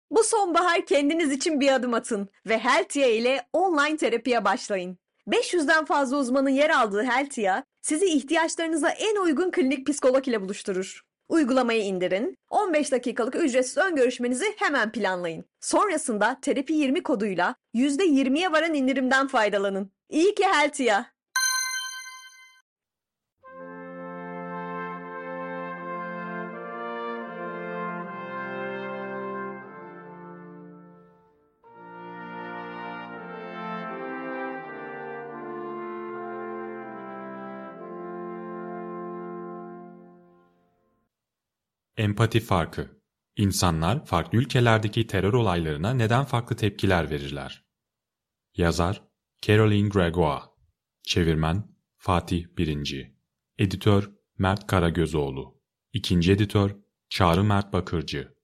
Bu sonbahar kendiniz için bir adım atın ve Heltia ile online terapiye başlayın. 500'den fazla uzmanın yer aldığı Heltia, sizi ihtiyaçlarınıza en uygun klinik psikolog ile buluşturur. Uygulamayı indirin, 15 dakikalık ücretsiz ön görüşmenizi hemen planlayın. Sonrasında terapi 20 koduyla %20'ye varan indirimden faydalanın. İyi ki Heltia. Empati farkı. İnsanlar farklı ülkelerdeki terör olaylarına neden farklı tepkiler verirler? Yazar Caroline Gregoire. Çevirmen Fatih Birinci. Editör Mert Karagözoğlu. İkinci editör Çağrı Mert Bakırcı.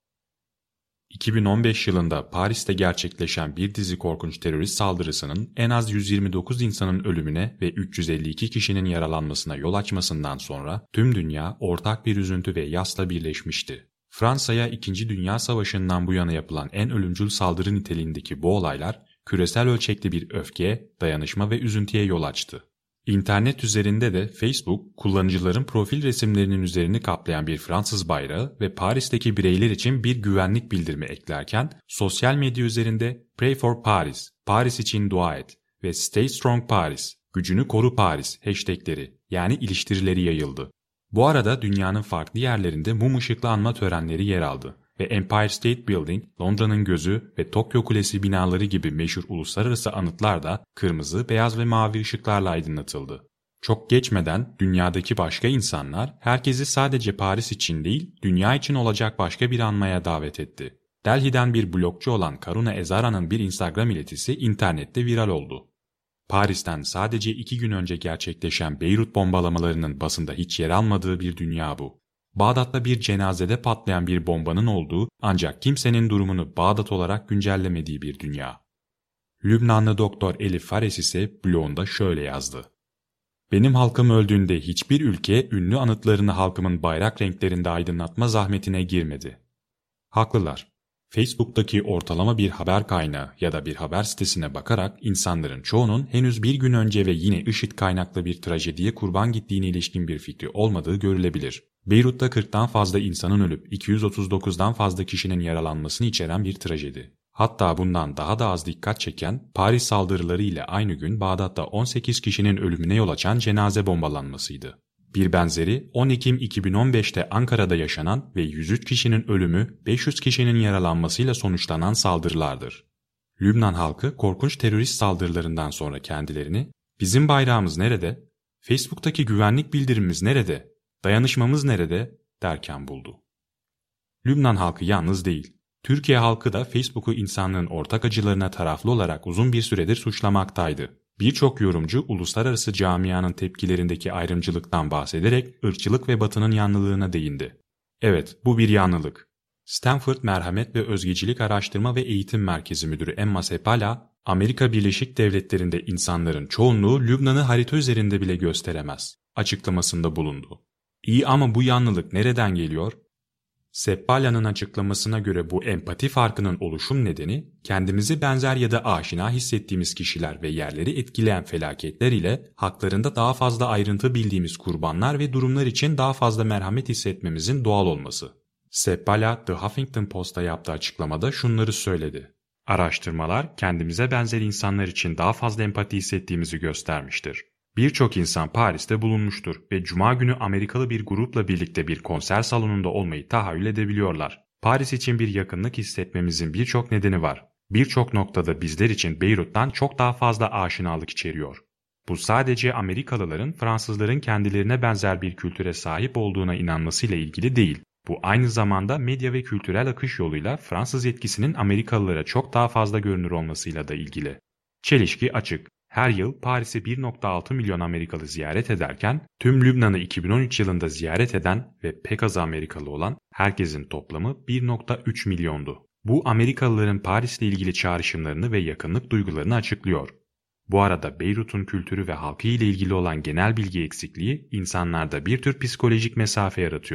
2015 yılında Paris'te gerçekleşen bir dizi korkunç terörist saldırısının en az 129 insanın ölümüne ve 352 kişinin yaralanmasına yol açmasından sonra tüm dünya ortak bir üzüntü ve yasla birleşmişti. Fransa'ya 2. Dünya Savaşı'ndan bu yana yapılan en ölümcül saldırı niteliğindeki bu olaylar küresel ölçekli bir öfke, dayanışma ve üzüntüye yol açtı. İnternet üzerinde de Facebook, kullanıcıların profil resimlerinin üzerini kaplayan bir Fransız bayrağı ve Paris'teki bireyler için bir güvenlik bildirimi eklerken, sosyal medya üzerinde Pray for Paris, Paris için dua et ve Stay Strong Paris, gücünü koru Paris hashtagleri yani iliştirileri yayıldı. Bu arada dünyanın farklı yerlerinde mum ışıklı anma törenleri yer aldı ve Empire State Building, Londra'nın gözü ve Tokyo Kulesi binaları gibi meşhur uluslararası anıtlar da kırmızı, beyaz ve mavi ışıklarla aydınlatıldı. Çok geçmeden dünyadaki başka insanlar herkesi sadece Paris için değil, dünya için olacak başka bir anmaya davet etti. Delhi'den bir blogcu olan Karuna Ezara'nın bir Instagram iletisi internette viral oldu. Paris'ten sadece 2 gün önce gerçekleşen Beyrut bombalamalarının basında hiç yer almadığı bir dünya bu. Bağdat'ta bir cenazede patlayan bir bombanın olduğu ancak kimsenin durumunu Bağdat olarak güncellemediği bir dünya. Lübnanlı doktor Elif Fares ise blogunda şöyle yazdı. Benim halkım öldüğünde hiçbir ülke ünlü anıtlarını halkımın bayrak renklerinde aydınlatma zahmetine girmedi. Haklılar. Facebook'taki ortalama bir haber kaynağı ya da bir haber sitesine bakarak insanların çoğunun henüz bir gün önce ve yine IŞİD kaynaklı bir trajediye kurban gittiğine ilişkin bir fikri olmadığı görülebilir. Beyrut'ta 40'tan fazla insanın ölüp 239'dan fazla kişinin yaralanmasını içeren bir trajedi. Hatta bundan daha da az dikkat çeken Paris saldırıları ile aynı gün Bağdat'ta 18 kişinin ölümüne yol açan cenaze bombalanmasıydı. Bir benzeri 10 Ekim 2015'te Ankara'da yaşanan ve 103 kişinin ölümü, 500 kişinin yaralanmasıyla sonuçlanan saldırılardır. Lübnan halkı korkunç terörist saldırılarından sonra kendilerini "Bizim bayrağımız nerede? Facebook'taki güvenlik bildirimimiz nerede? Dayanışmamız nerede?" derken buldu. Lübnan halkı yalnız değil. Türkiye halkı da Facebook'u insanlığın ortak acılarına taraflı olarak uzun bir süredir suçlamaktaydı. Birçok yorumcu uluslararası camianın tepkilerindeki ayrımcılıktan bahsederek ırkçılık ve Batı'nın yanlılığına değindi. Evet, bu bir yanlılık. Stanford Merhamet ve Özgecilik Araştırma ve Eğitim Merkezi Müdürü Emma Seppala, Amerika Birleşik Devletleri'nde insanların çoğunluğu Lübnan'ı harita üzerinde bile gösteremez açıklamasında bulundu. İyi ama bu yanlılık nereden geliyor? Seppala'nın açıklamasına göre bu empati farkının oluşum nedeni, kendimizi benzer ya da aşina hissettiğimiz kişiler ve yerleri etkileyen felaketler ile haklarında daha fazla ayrıntı bildiğimiz kurbanlar ve durumlar için daha fazla merhamet hissetmemizin doğal olması. Seppala, The Huffington Post'a yaptığı açıklamada şunları söyledi. Araştırmalar, kendimize benzer insanlar için daha fazla empati hissettiğimizi göstermiştir. Birçok insan Paris'te bulunmuştur ve Cuma günü Amerikalı bir grupla birlikte bir konser salonunda olmayı tahayyül edebiliyorlar. Paris için bir yakınlık hissetmemizin birçok nedeni var. Birçok noktada bizler için Beyrut'tan çok daha fazla aşinalık içeriyor. Bu sadece Amerikalıların Fransızların kendilerine benzer bir kültüre sahip olduğuna inanmasıyla ilgili değil. Bu aynı zamanda medya ve kültürel akış yoluyla Fransız etkisinin Amerikalılara çok daha fazla görünür olmasıyla da ilgili. Çelişki açık. Her yıl Paris'i 1,6 milyon Amerikalı ziyaret ederken tüm Lübnan'ı 2013 yılında ziyaret eden ve pek az Amerikalı olan herkesin toplamı 1,3 milyondu. Bu Amerikalıların Paris'le ilgili çağrışımlarını ve yakınlık duygularını açıklıyor. Bu arada Beyrut'un kültürü ve halkı ile ilgili olan genel bilgi eksikliği insanlarda bir tür psikolojik mesafe yaratıyor.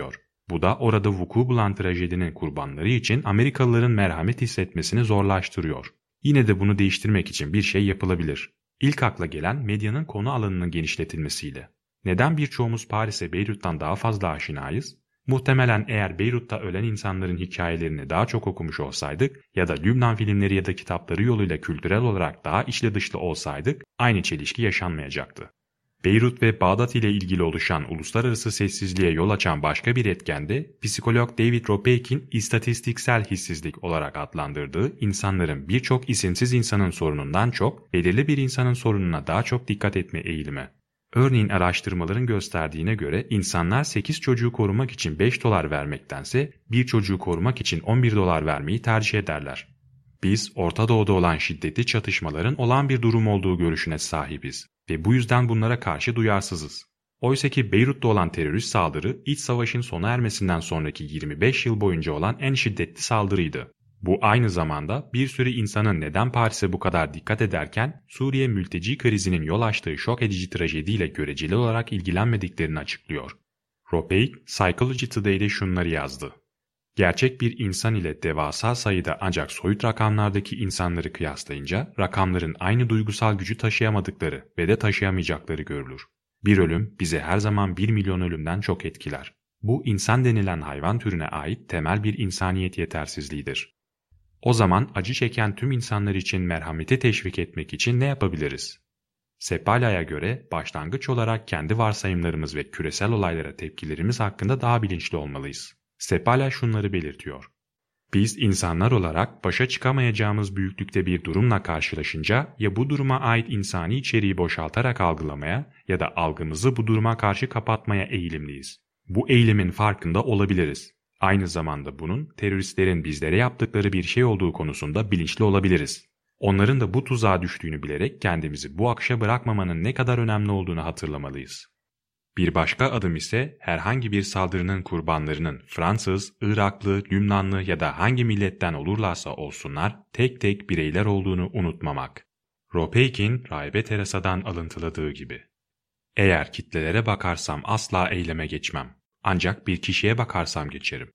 Bu da orada vuku bulan trajedinin kurbanları için Amerikalıların merhamet hissetmesini zorlaştırıyor. Yine de bunu değiştirmek için bir şey yapılabilir. İlk akla gelen medyanın konu alanının genişletilmesiyle. Neden birçoğumuz Paris'e Beyrut'tan daha fazla aşinayız? Muhtemelen eğer Beyrut'ta ölen insanların hikayelerini daha çok okumuş olsaydık ya da Lübnan filmleri ya da kitapları yoluyla kültürel olarak daha içli dışlı olsaydık aynı çelişki yaşanmayacaktı. Beyrut ve Bağdat ile ilgili oluşan uluslararası sessizliğe yol açan başka bir etken de psikolog David Ropeik'in istatistiksel hissizlik olarak adlandırdığı insanların birçok isimsiz insanın sorunundan çok belirli bir insanın sorununa daha çok dikkat etme eğilimi. Örneğin araştırmaların gösterdiğine göre insanlar 8 çocuğu korumak için $5 vermektense bir çocuğu korumak için $11 vermeyi tercih ederler. Biz Orta Doğu'da olan şiddetli çatışmaların olağan bir durum olduğu görüşüne sahibiz ve bu yüzden bunlara karşı duyarsızız. Oysaki Beyrut'ta olan terörist saldırı iç savaşın sona ermesinden sonraki 25 yıl boyunca olan en şiddetli saldırıydı. Bu aynı zamanda bir sürü insanın neden Paris'e bu kadar dikkat ederken Suriye mülteci krizinin yol açtığı şok edici trajediyle göreceli olarak ilgilenmediklerini açıklıyor. Ropeik, Psychology Today'de şunları yazdı. Gerçek bir insan ile devasa sayıda ancak soyut rakamlardaki insanları kıyaslayınca rakamların aynı duygusal gücü taşıyamadıkları ve de taşıyamayacakları görülür. Bir ölüm bizi her zaman 1 milyon ölümden çok etkiler. Bu insan denilen hayvan türüne ait temel bir insaniyet yetersizliğidir. O zaman acı çeken tüm insanlar için merhameti teşvik etmek için ne yapabiliriz? Seppalia'ya göre başlangıç olarak kendi varsayımlarımız ve küresel olaylara tepkilerimiz hakkında daha bilinçli olmalıyız. Seppalia şunları belirtiyor. Biz insanlar olarak başa çıkamayacağımız büyüklükte bir durumla karşılaşınca ya bu duruma ait insani içeriği boşaltarak algılamaya ya da algımızı bu duruma karşı kapatmaya eğilimliyiz. Bu eğilimin farkında olabiliriz. Aynı zamanda bunun teröristlerin bizlere yaptıkları bir şey olduğu konusunda bilinçli olabiliriz. Onların da bu tuzağa düştüğünü bilerek kendimizi bu akışa bırakmamanın ne kadar önemli olduğunu hatırlamalıyız. Bir başka adım ise herhangi bir saldırının kurbanlarının Fransız, Iraklı, Lübnanlı ya da hangi milletten olurlarsa olsunlar tek tek bireyler olduğunu unutmamak. Ropeik'in Rahibe Teresa'dan alıntıladığı gibi. Eğer kitlelere bakarsam asla eyleme geçmem. Ancak bir kişiye bakarsam geçerim.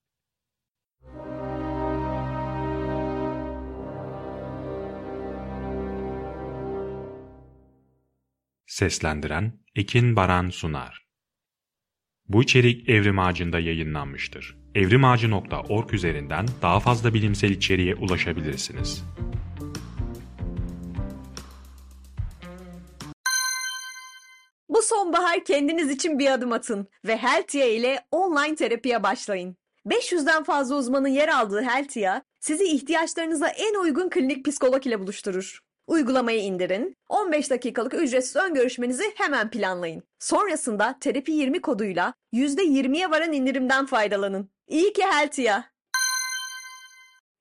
Seslendiren Ekin Baran Sunar. Bu içerik Evrim Ağacı'nda yayınlanmıştır. evrimağacı.org üzerinden daha fazla bilimsel içeriğe ulaşabilirsiniz. Bu sonbahar kendiniz için bir adım atın ve Heltia ile online terapiye başlayın. 500'den fazla uzmanın yer aldığı Heltia, sizi ihtiyaçlarınıza en uygun klinik psikolog ile buluşturur. Uygulamayı indirin, 15 dakikalık ücretsiz ön görüşmenizi hemen planlayın. Sonrasında Terapi 20 koduyla %20'ye varan indirimden faydalanın. İyi ki Heltia!